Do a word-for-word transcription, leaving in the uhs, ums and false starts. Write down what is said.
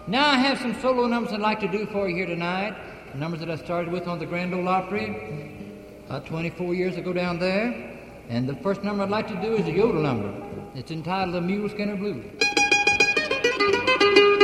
Now I have some solo numbers I'd like to do for you here tonight. Numbers that I started with on the Grand Ole Opry about twenty-four years ago down there. And the first number I'd like to do is a yodel number. It's entitled The Mule Skinner Blues.